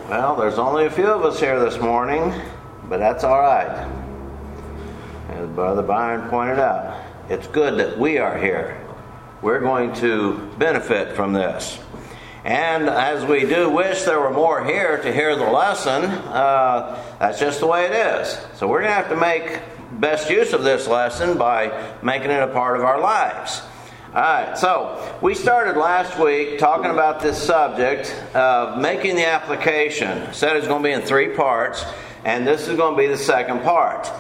Well, there's only a few of us here this morning, but that's all right. As Brother Byron pointed out, it's good that we are here. We're going to benefit from this. And as we do wish there were more here to hear the lesson, that's just the way it is. So we're going to have to make best use of this lesson by making it a part of our lives. Alright, so we started last week talking about this subject of making the application. I said it's going to be in 3 parts, and this is going to be the second part.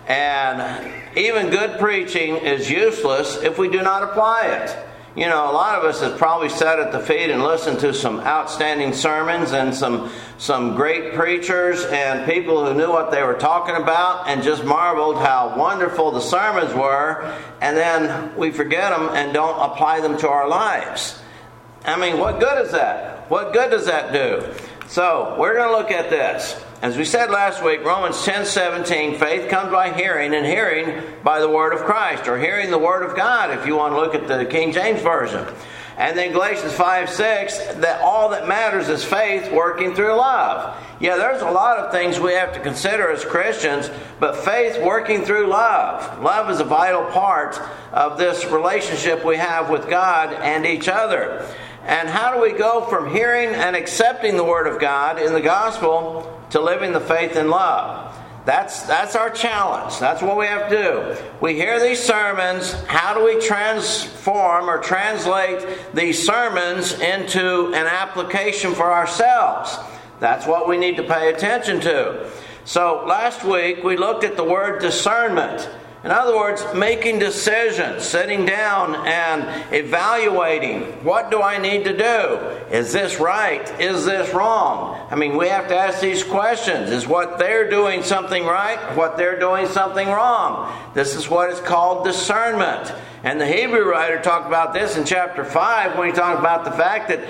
And even good preaching is useless if we do not apply it. You know, a lot of us have probably sat at the feet and listened to some outstanding sermons and some great preachers and people who knew what they were talking about and just marveled how wonderful the sermons were, and then we forget them and don't apply them to our lives. I mean, what good is that? What good does that do? So, we're going to look at this. As we said last week, Romans 10:17, faith comes by hearing, and hearing by the Word of Christ, or hearing the Word of God, if you want to look at the King James Version. And then Galatians 5:6, that all that matters is faith working through love. Yeah, there's a lot of things we have to consider as Christians, but faith working through love. Love is a vital part of this relationship we have with God and each other. And how do we go from hearing and accepting the Word of God in the gospel to living the faith in love? That's our challenge. That's what we have to do. We hear these sermons. How do we transform or translate these sermons into an application for ourselves? That's what we need to pay attention to. So last week we looked at the word discernment. In other words, making decisions, sitting down and evaluating, what do I need to do? Is this right? Is this wrong? I mean, we have to ask these questions. Is what they're doing something right? What they're doing something wrong? This is what is called discernment. And the Hebrew writer talked about this in chapter 5 when he talked about the fact that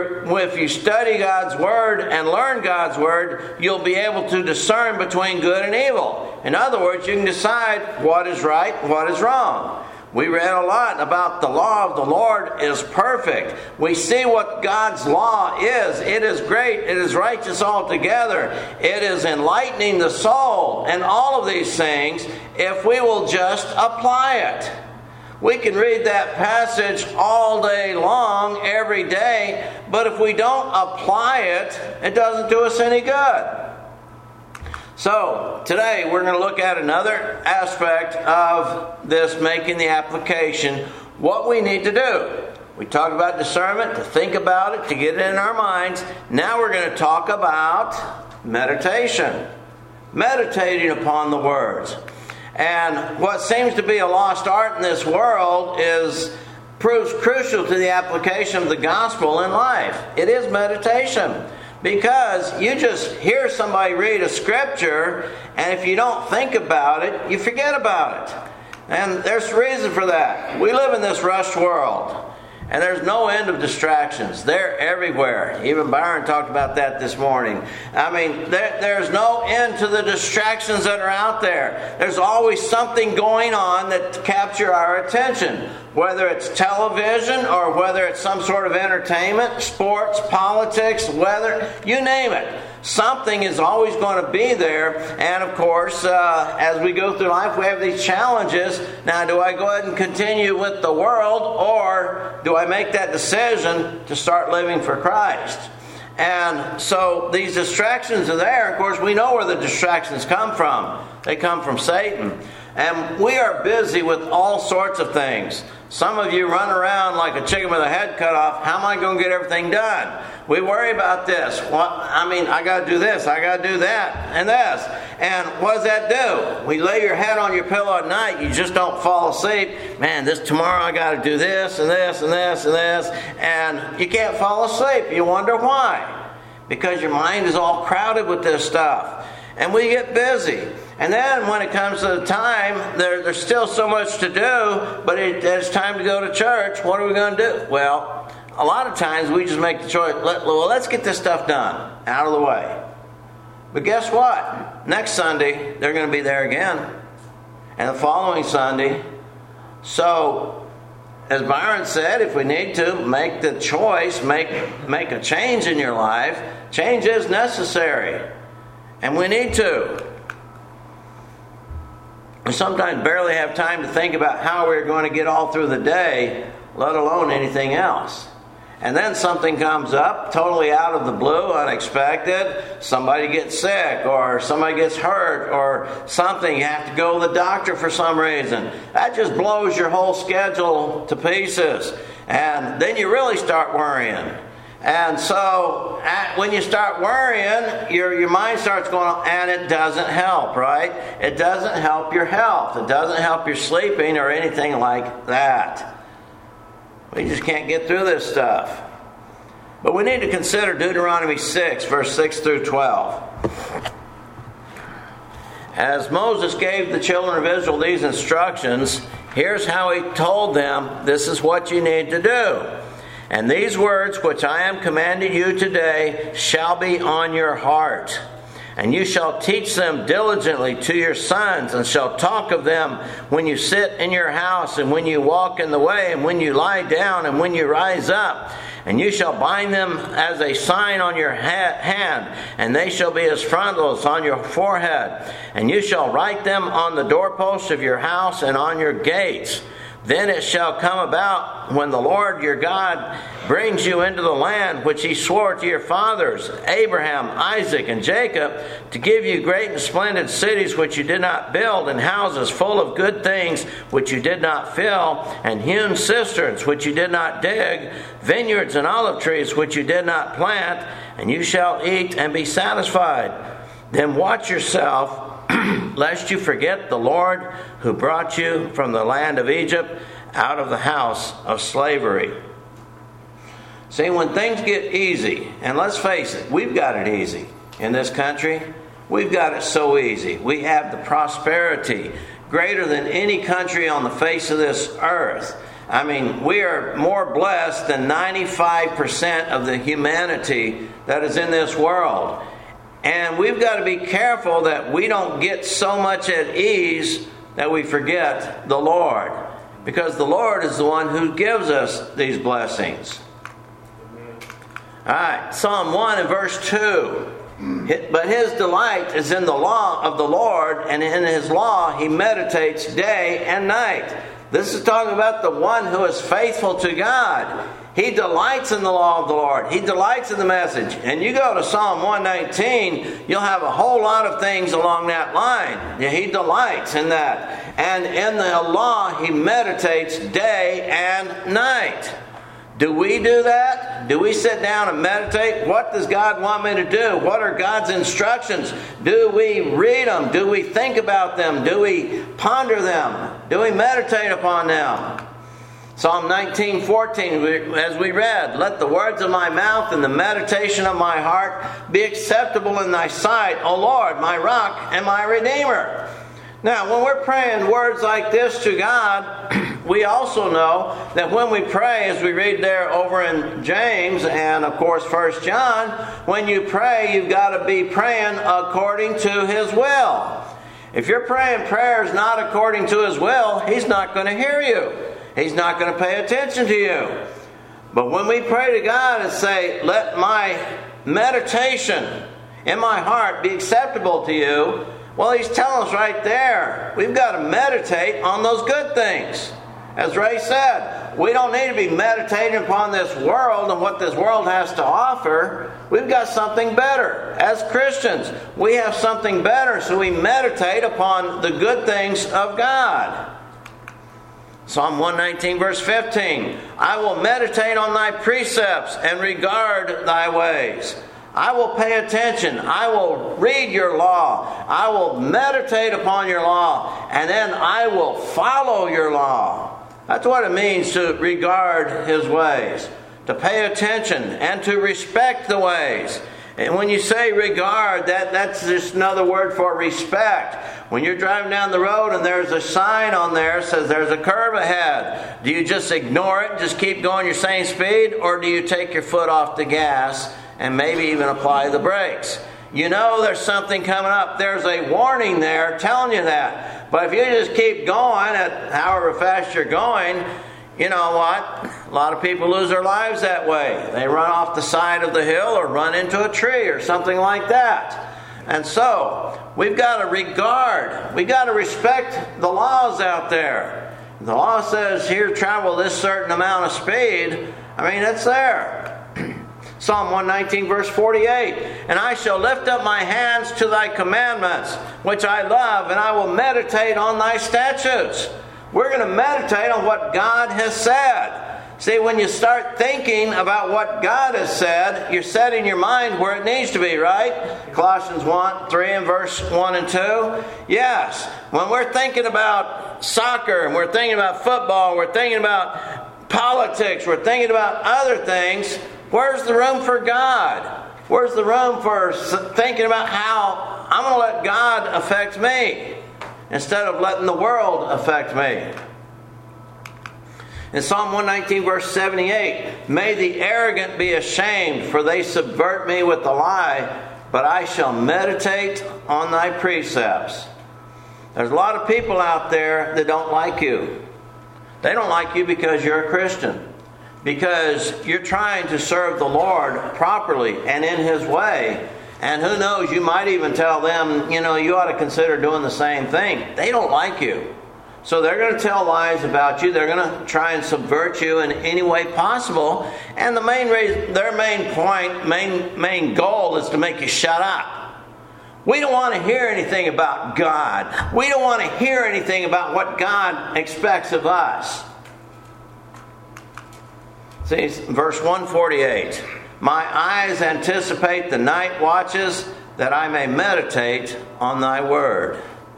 if you study God's Word and learn God's Word, you'll be able to discern between good and evil. In other words, you can decide what is right and what is wrong. We read a lot about the law of the Lord is perfect. We see what God's law is. It is great. It is righteous altogether. It is enlightening the soul. And all of these things, if we will just apply it. We can read that passage all day long, every day, but if we don't apply it, it doesn't do us any good. So, today we're going to look at another aspect of this making the application, what we need to do. We talked about discernment, to think about it, to get it in our minds. Now we're going to talk about meditation. Meditating upon the words. And what seems to be a lost art in this world proves crucial to the application of the gospel in life. It is meditation. Because you just hear somebody read a scripture, and if you don't think about it, you forget about it. And there's a reason for that. We live in this rushed world. And there's no end of distractions. They're everywhere. Even Byron talked about that this morning. I mean, there's no end to the distractions that are out there. There's always something going on that capture our attention. Whether it's television or whether it's some sort of entertainment, sports, politics, weather, you name it. Something is always going to be there. And of course, as we go through life, we have these challenges. Now, do I go ahead and continue with the world, or do I make that decision to start living for Christ? And so these distractions are there. Of course, we know where the distractions come from. They come from Satan. And we are busy with all sorts of things. Some of you run around like a chicken with a head cut off. How am I going to get everything done? We worry about this. I got to do this. I got to do that and this. And what does that do? We lay your head on your pillow at night. You just don't fall asleep. Man, tomorrow I got to do this and this and this and this. And you can't fall asleep. You wonder why. Because your mind is all crowded with this stuff. And we get busy. And then when it comes to the time, there's still so much to do, but it's time to go to church. What are we going to do? Well, a lot of times we just make the choice, let's get this stuff done, out of the way. But guess what? Next Sunday, they're going to be there again. And the following Sunday. So as Byron said, if we need to make the choice, make a change in your life, change is necessary. And we need to. We sometimes barely have time to think about how we're going to get all through the day, let alone anything else. And then something comes up totally out of the blue, unexpected. Somebody gets sick or somebody gets hurt or something. You have to go to the doctor for some reason. That just blows your whole schedule to pieces. And then you really start worrying. And so when you start worrying, your mind starts going, and it doesn't help, right? It doesn't help your health. It doesn't help your sleeping or anything like that. We just can't get through this stuff. But we need to consider Deuteronomy 6, verse 6 through 12. As Moses gave the children of Israel these instructions, here's how he told them, this is what you need to do. And these words which I am commanding you today shall be on your heart. And you shall teach them diligently to your sons, and shall talk of them when you sit in your house, and when you walk in the way, and when you lie down, and when you rise up. And you shall bind them as a sign on your hand, and they shall be as frontals on your forehead. And you shall write them on the doorposts of your house and on your gates. Then it shall come about when the Lord your God brings you into the land which he swore to your fathers, Abraham, Isaac, and Jacob, to give you great and splendid cities which you did not build, and houses full of good things which you did not fill, and hewn cisterns which you did not dig, vineyards and olive trees which you did not plant, and you shall eat and be satisfied. Then watch yourself, lest you forget the Lord who brought you from the land of Egypt out of the house of slavery. See, when things get easy, and let's face it, we've got it easy in this country. We've got it so easy. We have the prosperity greater than any country on the face of this earth. I mean, we are more blessed than 95% of the humanity that is in this world. And we've got to be careful that we don't get so much at ease that we forget the Lord. Because the Lord is the one who gives us these blessings. Alright, Psalm 1 and verse 2. But his delight is in the law of the Lord, and in his law he meditates day and night. This is talking about the one who is faithful to God. He delights in the law of the Lord. He delights in the message. And you go to Psalm 119, you'll have a whole lot of things along that line. He delights in that. And in the law, he meditates day and night. Do we do that? Do we sit down and meditate? What does God want me to do? What are God's instructions? Do we read them? Do we think about them? Do we ponder them? Do we meditate upon them? Psalm 19:14, as we read, let the words of my mouth and the meditation of my heart be acceptable in thy sight, O Lord, my rock and my redeemer. Now, when we're praying words like this to God, we also know that when we pray, as we read there over in James and, of course, 1 John, when you pray, you've got to be praying according to his will. If you're praying prayers not according to his will, he's not going to hear you. He's not going to pay attention to you. But when we pray to God and say, let my meditation in my heart be acceptable to you, well, he's telling us right there, we've got to meditate on those good things. As Ray said, we don't need to be meditating upon this world and what this world has to offer. We've got something better. As Christians, we have something better, so we meditate upon the good things of God. Psalm 119 verse 15, I will meditate on thy precepts and regard thy ways. I will pay attention. I will read your law. I will meditate upon your law. And then I will follow your law. That's what it means to regard his ways. To pay attention and to respect the ways. And when you say regard, that's just another word for respect. When you're driving down the road and there's a sign on there that says there's a curve ahead, do you just ignore it, just keep going your same speed, or do you take your foot off the gas and maybe even apply the brakes? You know there's something coming up. There's a warning there telling you that. But if you just keep going at however fast you're going, you know what? A lot of people lose their lives that way. They run off the side of the hill or run into a tree or something like that. And so, we've got to we've got to respect the laws out there. The law says here, travel this certain amount of speed. I mean, it's there. Psalm 119 verse 48, and I shall lift up my hands to thy commandments, which I love, and I will meditate on thy statutes. We're going to meditate on what God has said. See, when you start thinking about what God has said, you're setting your mind where it needs to be, right? Colossians 3 and verse 1 and 2. Yes, when we're thinking about soccer, and we're thinking about football, we're thinking about politics, we're thinking about other things, where's the room for God? Where's the room for thinking about how I'm going to let God affect me instead of letting the world affect me? In Psalm 119 verse 78, may the arrogant be ashamed, for they subvert me with the lie, but I shall meditate on thy precepts. There's a lot of people out there that don't like you. They don't like you because you're a Christian. Because you're trying to serve the Lord properly and in His way. And who knows, you might even tell them, you ought to consider doing the same thing. They don't like you. So they're going to tell lies about you. They're going to try and subvert you in any way possible. And their main goal is to make you shut up. We don't want to hear anything about God. We don't want to hear anything about what God expects of us. See, verse 148. My eyes anticipate the night watches, that I may meditate on thy word.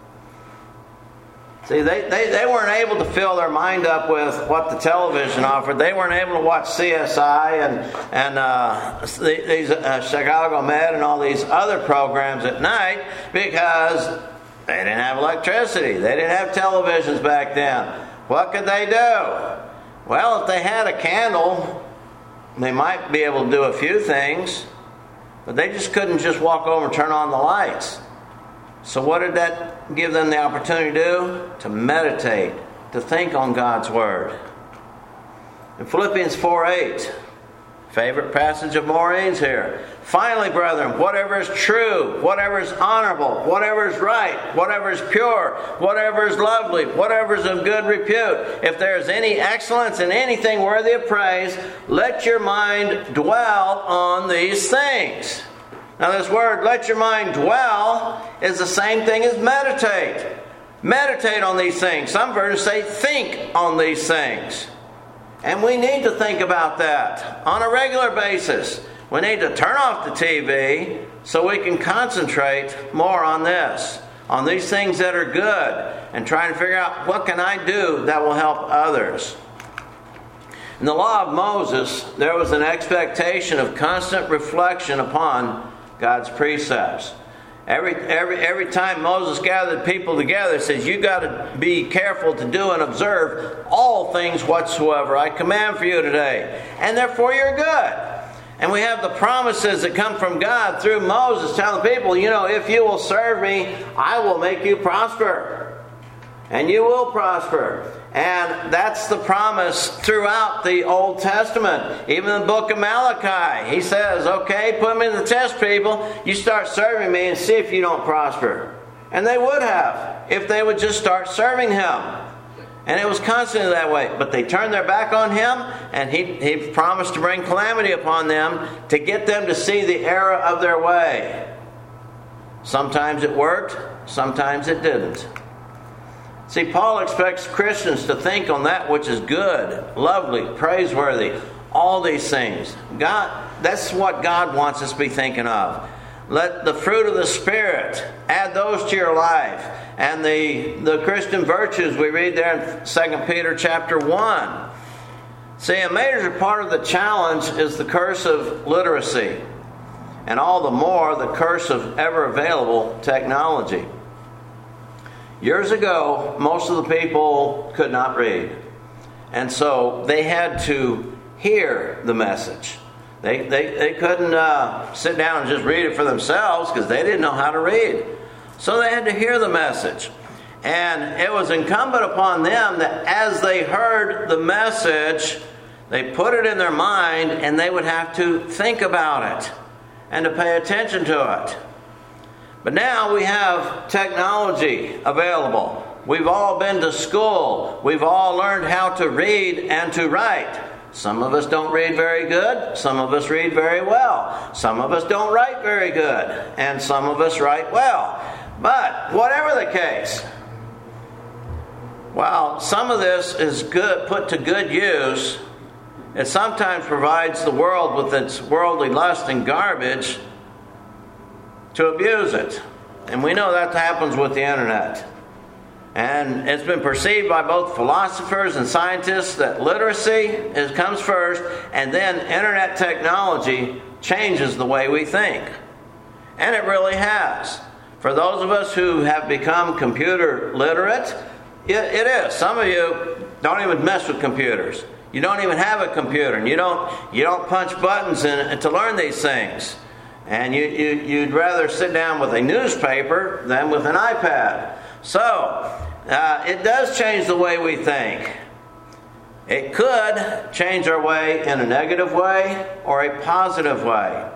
See, they weren't able to fill their mind up with what the television offered. They weren't able to watch CSI and these Chicago Med and all these other programs at night because they didn't have electricity. They didn't have televisions back then. What could they do? Well, if they had a candle, they might be able to do a few things, but they just couldn't just walk over and turn on the lights. So what did that give them the opportunity to do? To meditate, to think on God's Word. In Philippians 4:8, favorite passage of Maureen's here. Finally, brethren, whatever is true, whatever is honorable, whatever is right, whatever is pure, whatever is lovely, whatever is of good repute, if there is any excellence in anything worthy of praise, let your mind dwell on these things. Now this word, let your mind dwell, is the same thing as meditate. Meditate on these things. Some versions say think on these things. And we need to think about that on a regular basis. We need to turn off the TV so we can concentrate more on this, on these things that are good, and try and figure out what can I do that will help others. In the law of Moses, there was an expectation of constant reflection upon God's precepts. Every time Moses gathered people together, he says, you got to be careful to do and observe all things whatsoever I command for you today, and therefore you're good. And we have the promises that come from God through Moses telling people, if you will serve me, I will make you prosper. And you will prosper. And that's the promise throughout the Old Testament. Even in the book of Malachi, he says, okay, put me to the test, people. You start serving me and see if you don't prosper. And they would have, if they would just start serving Him. And it was constantly that way. But they turned their back on Him, and He promised to bring calamity upon them to get them to see the error of their way. Sometimes it worked, sometimes it didn't. See, Paul expects Christians to think on that which is good, lovely, praiseworthy, all these things. That's what God wants us to be thinking of. Let the fruit of the Spirit, add those to your life. And the Christian virtues we read there in 2 Peter chapter 1. See, a major part of the challenge is the curse of literacy. And all the more the curse of ever-available technology. Years ago, most of the people could not read. And so they had to hear the message. They couldn't sit down and just read it for themselves because they didn't know how to read. So they had to hear the message. And it was incumbent upon them that as they heard the message, they put it in their mind and they would have to think about it and to pay attention to it. But now we have technology available. We've all been to school. We've all learned how to read and to write. Some of us don't read very good. Some of us read very well. Some of us don't write very good. And some of us write well. But whatever the case, while some of this is good, put to good use, it sometimes provides the world with its worldly lust and garbage to abuse it. And we know that happens with the internet. And it's been perceived by both philosophers and scientists that literacy comes first, and then internet technology changes the way we think. And it really has. For those of us who have become computer literate, it is. Some of you don't even mess with computers. You don't even have a computer, and you don't punch buttons to learn these things. And you'd rather sit down with a newspaper than with an iPad. So, it does change the way we think. It could change our way in a negative way or a positive way.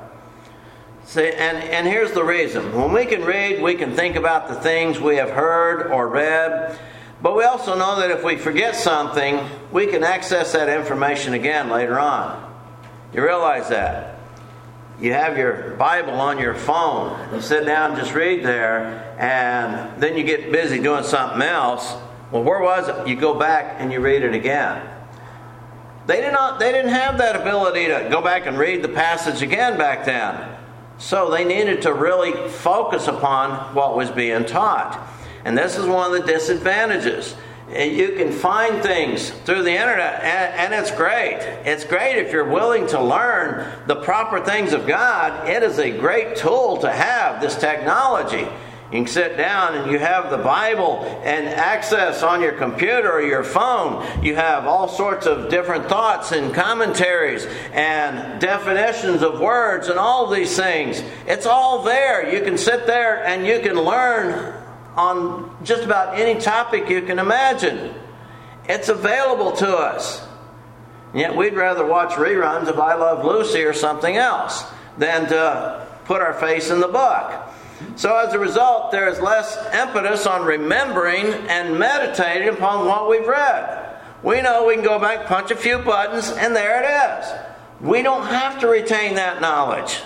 See, and here's the reason. When we can read, we can think about the things we have heard or read. But we also know that if we forget something, we can access that information again later on. You realize that? You have your Bible on your phone. You sit down and just read there, and then you get busy doing something else. Well, where was it? You go back and you read it again. They didn't have that ability to go back and read the passage again back then. So they needed to really focus upon what was being taught. And this is one of the disadvantages. You can find things through the internet, and it's great. It's great if you're willing to learn the proper things of God. It is a great tool to have, this technology. You can sit down and you have the Bible and access on your computer or your phone. You have all sorts of different thoughts and commentaries and definitions of words and all of these things. It's all there. You can sit there and you can learn on just about any topic you can imagine. It's available to us. And yet we'd rather watch reruns of I Love Lucy or something else than to put our face in the book. So as a result, there is less impetus on remembering and meditating upon what we've read. We know we can go back, punch a few buttons, and there it is. We don't have to retain that knowledge.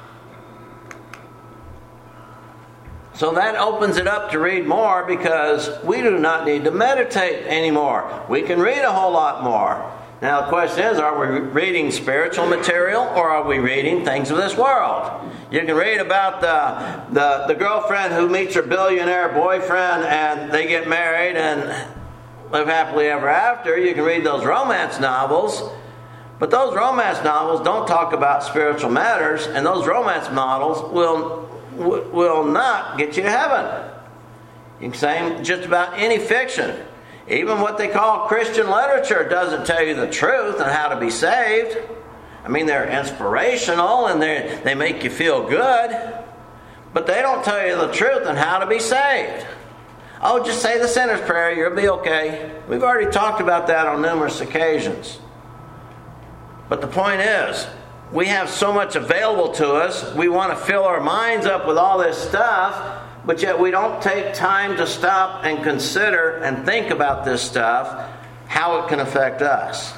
So that opens it up to read more, because we do not need to meditate anymore. We can read a whole lot more. Now the question is, are we reading spiritual material or are we reading things of this world? You can read about the girlfriend who meets her billionaire boyfriend and they get married and live happily ever after. You can read those romance novels. But those romance novels don't talk about spiritual matters, and those romance novels will not get you to heaven. You can say just about any fiction. Even what they call Christian literature doesn't tell you the truth on how to be saved. I mean, they're inspirational and they make you feel good, but they don't tell you the truth on how to be saved. Oh, just say the sinner's prayer, you'll be okay. We've already talked about that on numerous occasions. But the point is, we have so much available to us, we want to fill our minds up with all this stuff, but yet we don't take time to stop and consider and think about this stuff, how it can affect us.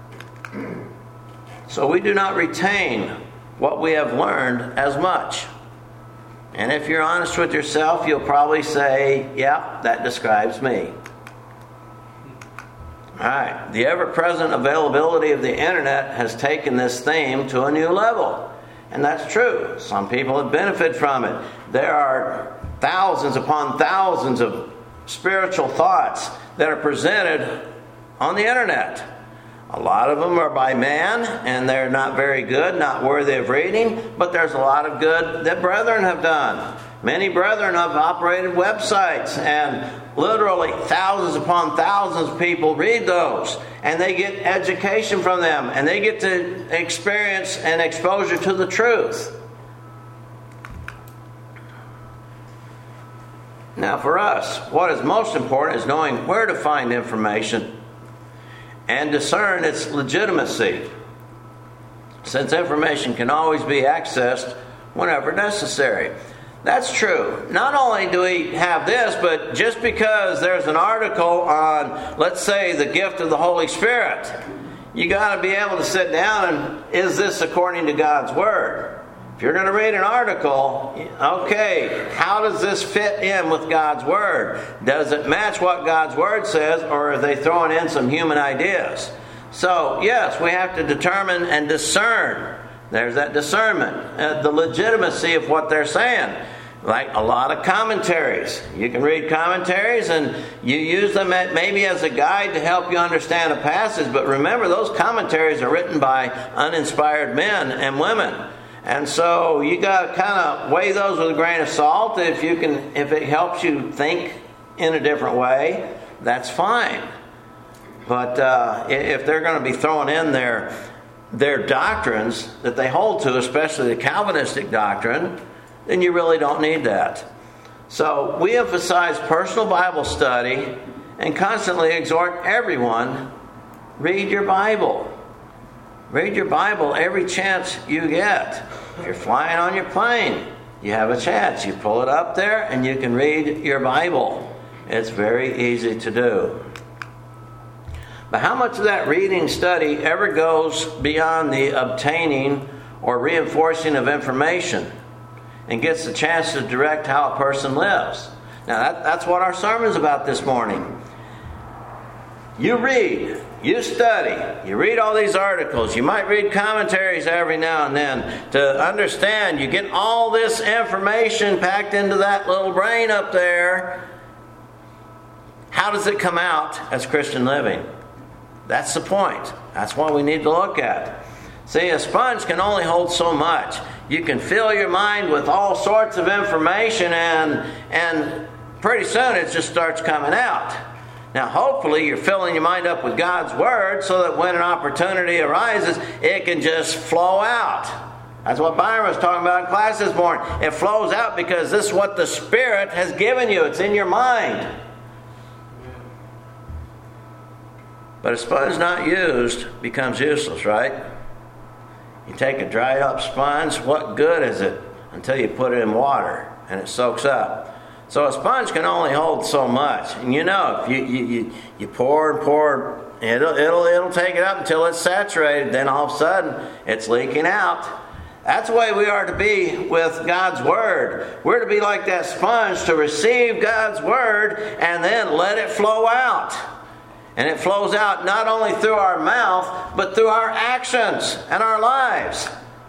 So we do not retain what we have learned as much. And if you're honest with yourself, you'll probably say, yeah, that describes me. Alright, the ever-present availability of the internet has taken this theme to a new level. And that's true. Some people have benefited from it. There are thousands upon thousands of spiritual thoughts that are presented on the internet. A lot of them are by man, and they're not very good, not worthy of reading, but there's a lot of good that brethren have done. Many brethren have operated websites, and literally thousands upon thousands of people read those, and they get education from them, and they get to experience and exposure to the truth. Now for us, what is most important is knowing where to find information and discern its legitimacy, since information can always be accessed whenever necessary. That's true. Not only do we have this, but just because there's an article on, let's say, the gift of the Holy Spirit, you got to be able to sit down and, is this according to God's Word? If you're going to read an article, okay, how does this fit in with God's Word? Does it match what God's Word says, or are they throwing in some human ideas? So, yes, we have to determine and discern. There's that discernment, the legitimacy of what they're saying. Like a lot of commentaries. You can read commentaries and you use them maybe as a guide to help you understand a passage, but remember, those commentaries are written by uninspired men and women. And so you got to kind of weigh those with a grain of salt. If it helps you think in a different way, that's fine. But if they're going to be throwing in their doctrines that they hold to, especially the Calvinistic doctrine, then you really don't need that. So we emphasize personal Bible study and constantly exhort everyone, read your Bible. Read your Bible every chance you get. If you're flying on your plane, you have a chance. You pull it up there and you can read your Bible. It's very easy to do. But how much of that reading study ever goes beyond the obtaining or reinforcing of information and gets the chance to direct how a person lives? Now that's what our sermon's about this morning. You read, you study, you read all these articles, you might read commentaries every now and then to understand. You get all this information packed into that little brain up there. How does it come out as Christian living? That's the point. That's what we need to look at. See, a sponge can only hold so much. You can fill your mind with all sorts of information and pretty soon it just starts coming out. Now, hopefully you're filling your mind up with God's Word so that when an opportunity arises, it can just flow out. That's what Byron was talking about in class this morning. It flows out because this is what the Spirit has given you. It's in your mind. But a sponge not used becomes useless, right? You take a dried up sponge, what good is it until you put it in water and it soaks up? So a sponge can only hold so much. And you know, if you pour and pour, it'll take it up until it's saturated. Then all of a sudden, it's leaking out. That's the way we are to be with God's Word. We're to be like that sponge, to receive God's Word and then let it flow out. And it flows out not only through our mouth, but through our actions and our lives.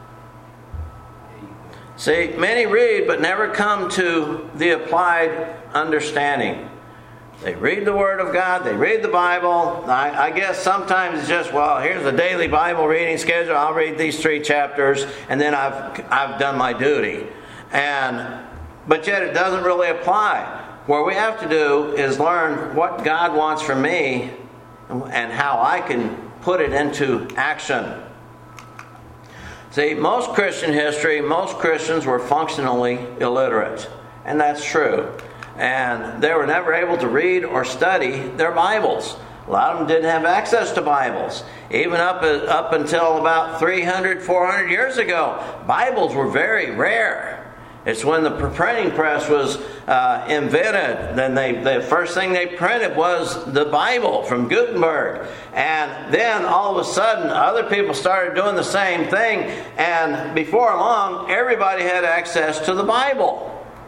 See, many read but never come to the applied understanding. They read the Word of God, they read the Bible. I guess sometimes it's just, well, here's a daily Bible reading schedule. I'll read these 3 chapters and then I've done my duty. But yet it doesn't really apply. What we have to do is learn what God wants from me and how I can put it into action. See, most Christian history, most Christians were functionally illiterate. And that's true. And they were never able to read or study their Bibles. A lot of them didn't have access to Bibles. Even up until about 300, 400 years ago, Bibles were very rare. It's when the printing press was invented. Then the first thing they printed was the Bible from Gutenberg. And then all of a sudden, other people started doing the same thing. And before long, everybody had access to the Bible.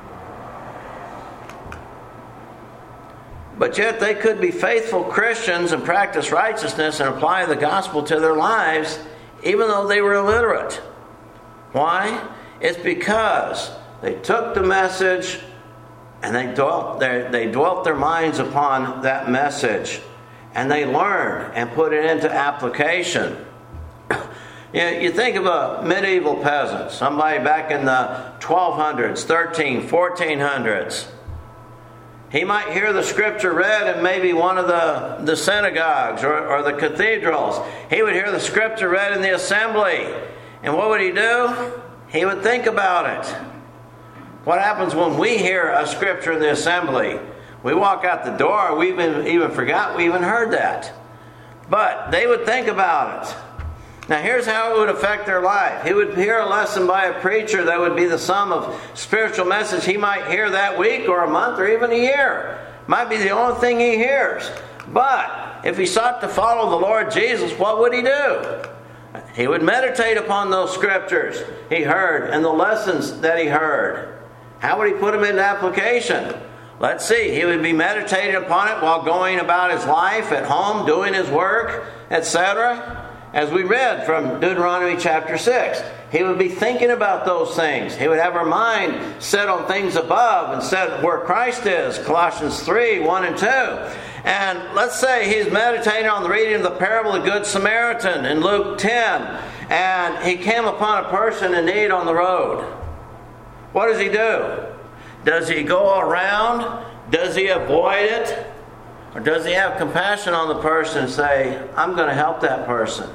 But yet they could be faithful Christians and practice righteousness and apply the gospel to their lives, even though they were illiterate. Why? It's because they took the message and they dwelt their minds upon that message. And they learned and put it into application. You think of a medieval peasant, somebody back in the 1200s, 1400s. He might hear the scripture read in maybe one of the synagogues or the cathedrals. He would hear the scripture read in the assembly. And what would he do? He would think about it. What happens when we hear a scripture in the assembly? We walk out the door, we even forgot we even heard that. But they would think about it. Now here's how it would affect their life. He would hear a lesson by a preacher that would be the sum of spiritual message he might hear that week or a month or even a year. Might be the only thing he hears. But if he sought to follow the Lord Jesus, what would he do? He would meditate upon those scriptures he heard and the lessons that he heard. How would he put them into application? Let's see. He would be meditating upon it while going about his life, at home, doing his work, etc. As we read from Deuteronomy chapter 6. He would be thinking about those things. He would have our mind set on things above and set where Christ is. Colossians 3, 1 and 2. And let's say he's meditating on the reading of the parable of the Good Samaritan in Luke 10. And he came upon a person in need on the road. What does he do? Does he go around? Does he avoid it? Or does he have compassion on the person and say, I'm going to help that person?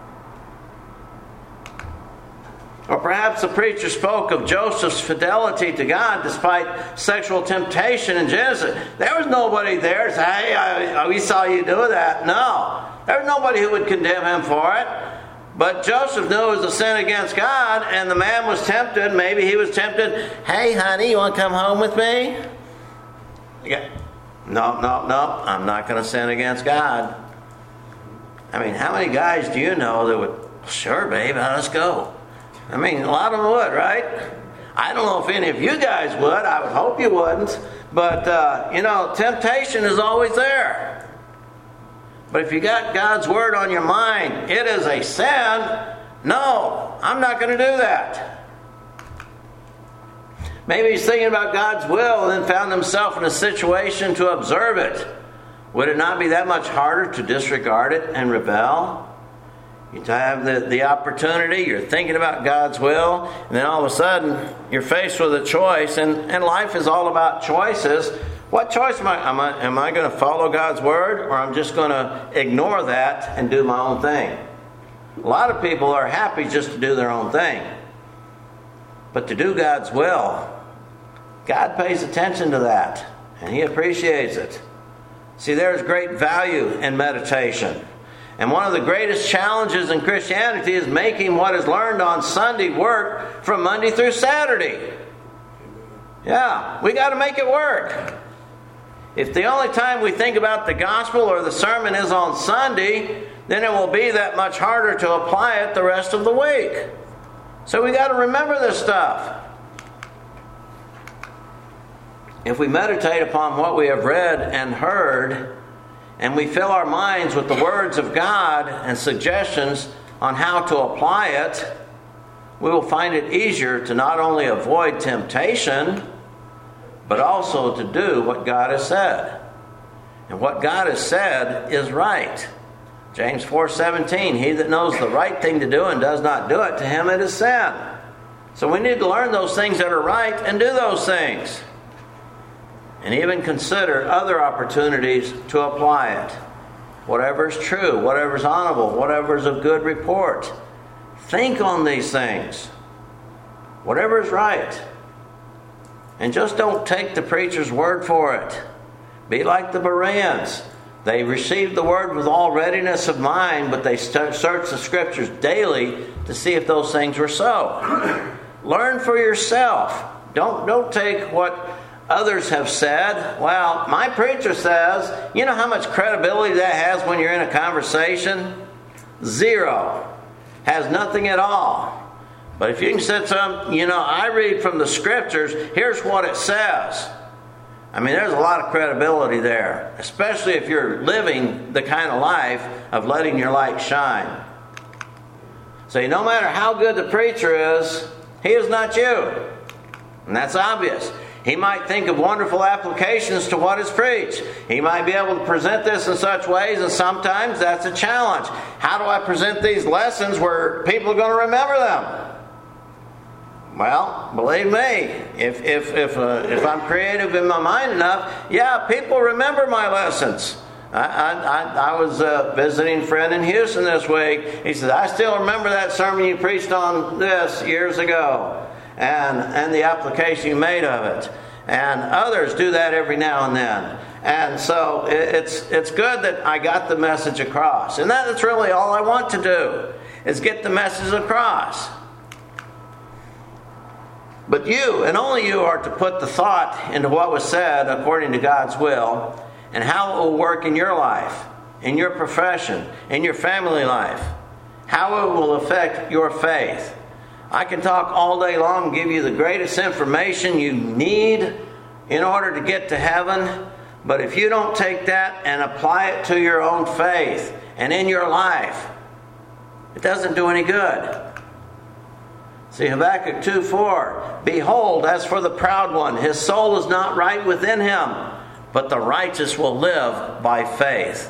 Or perhaps the preacher spoke of Joseph's fidelity to God despite sexual temptation in Genesis. There was nobody there to say, hey, we saw you do that. No. There was nobody who would condemn him for it. But Joseph knew it was a sin against God, and the man was tempted. Maybe he was tempted, hey, honey, you want to come home with me? Yeah. No, I'm not going to sin against God. I mean, how many guys do you know that would, sure, babe, let's go? I mean, a lot of them would, right? I don't know if any of you guys would. I would hope you wouldn't. But, temptation is always there. But if you got God's Word on your mind, it is a sin. No, I'm not going to do that. Maybe he's thinking about God's will and then found himself in a situation to observe it. Would it not be that much harder to disregard it and rebel? You have the opportunity, you're thinking about God's will, and then all of a sudden you're faced with a choice, and life is all about choices. What choice am I going to follow God's Word, or I'm just going to ignore that and do my own thing? A lot of people are happy just to do their own thing. But to do God's will, God pays attention to that, and He appreciates it. See, there's great value in meditation. And one of the greatest challenges in Christianity is making what is learned on Sunday work from Monday through Saturday. Yeah, we got to make it work. If the only time we think about the gospel or the sermon is on Sunday, then it will be that much harder to apply it the rest of the week. So we got to remember this stuff. If we meditate upon what we have read and heard, and we fill our minds with the words of God and suggestions on how to apply it, we will find it easier to not only avoid temptation, but also to do what God has said. And what God has said is right. James 4:17, he that knows the right thing to do and does not do it, to him it is sin. So we need to learn those things that are right and do those things. And even consider other opportunities to apply it. Whatever is true, whatever is honorable, whatever is of good report. Think on these things. Whatever is right. And just don't take the preacher's word for it. Be like the Bereans. They received the word with all readiness of mind, but they searched the scriptures daily to see if those things were so. Learn for yourself. Don't take what others have said. Well, my preacher says, you know how much credibility that has when you're in a conversation? Zero. Has nothing at all. But if you can sit I read from the scriptures, here's what it says. I mean, there's a lot of credibility there, especially if you're living the kind of life of letting your light shine. So no matter how good the preacher is, he is not you. And that's obvious. He might think of wonderful applications to what is preached. He might be able to present this in such ways, and sometimes that's a challenge. How do I present these lessons where people are going to remember them? Well, believe me, if I'm creative in my mind enough, yeah, people remember my lessons. I was visiting a friend in Houston this week. He said, I still remember that sermon you preached on this years ago. and the application you made of it. And others do that every now and then. And so it's good that I got the message across. And that's really all I want to do, is get the message across. But you, and only you, are to put the thought into what was said according to God's will, and how it will work in your life, in your profession, in your family life, how it will affect your faith. I can talk all day long and give you the greatest information you need in order to get to heaven, but if you don't take that and apply it to your own faith and in your life, it doesn't do any good. See, Habakkuk 2:4, "Behold, as for the proud one, his soul is not right within him, but the righteous will live by faith."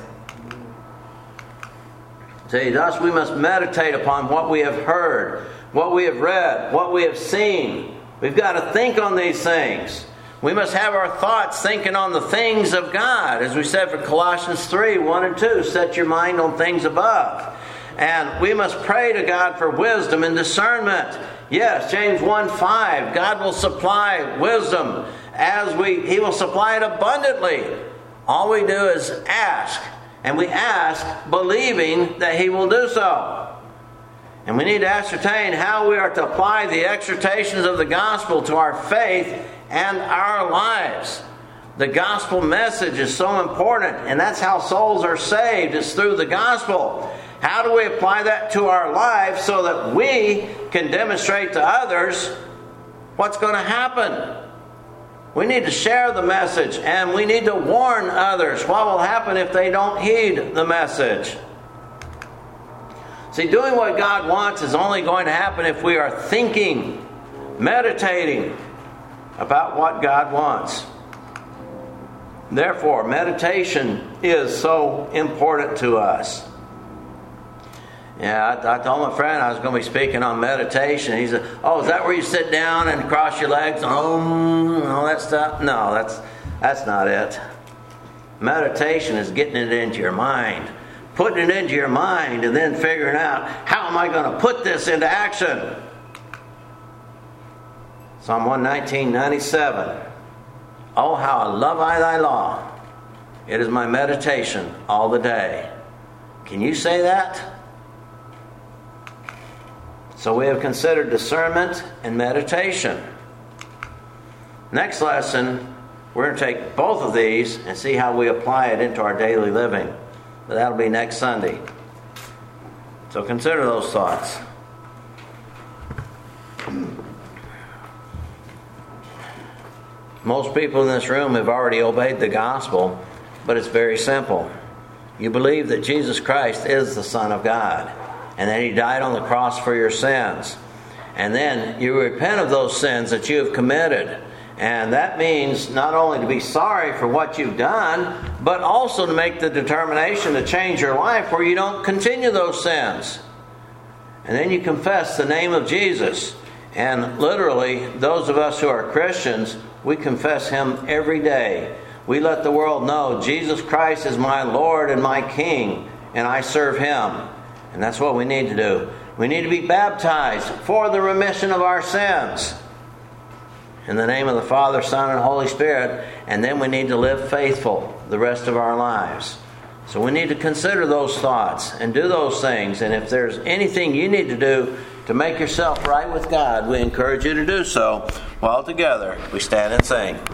See, thus we must meditate upon what we have heard, what we have read, what we have seen. We've got to think on these things. We must have our thoughts thinking on the things of God. As we said for Colossians 3:1 and 2, set your mind on things above. And we must pray to God for wisdom and discernment. Yes, James 1:5, God will supply wisdom He will supply it abundantly. All we do is ask. And we ask believing that He will do so. And we need to ascertain how we are to apply the exhortations of the gospel to our faith and our lives. The gospel message is so important, and that's how souls are saved, is through the gospel. How do we apply that to our lives so that we can demonstrate to others what's going to happen? We need to share the message, and we need to warn others what will happen if they don't heed the message. See, doing what God wants is only going to happen if we are thinking, meditating about what God wants. Therefore, meditation is so important to us. Yeah, I told my friend I was going to be speaking on meditation. He said, "Oh, is that where you sit down and cross your legs and all that stuff?" No, that's not it. Meditation is getting it into your mind, putting it into your mind, and then figuring out, how am I going to put this into action? Psalm 119:97. "Oh, how I love thy law. It is my meditation all the day." Can you say that? So we have considered discernment and meditation. Next lesson, we're going to take both of these and see how we apply it into our daily living. But that'll be next Sunday. So consider those thoughts. Most people in this room have already obeyed the gospel, but it's very simple. You believe that Jesus Christ is the Son of God, and that He died on the cross for your sins. And then you repent of those sins that you have committed. And that means not only to be sorry for what you've done, but also to make the determination to change your life where you don't continue those sins. And then you confess the name of Jesus. And literally, those of us who are Christians, we confess Him every day. We let the world know Jesus Christ is my Lord and my King, and I serve Him. And that's what we need to do. We need to be baptized for the remission of our sins, in the name of the Father, Son, and Holy Spirit. And then we need to live faithful the rest of our lives. So we need to consider those thoughts and do those things. And if there's anything you need to do to make yourself right with God, we encourage you to do so. While together we stand and sing.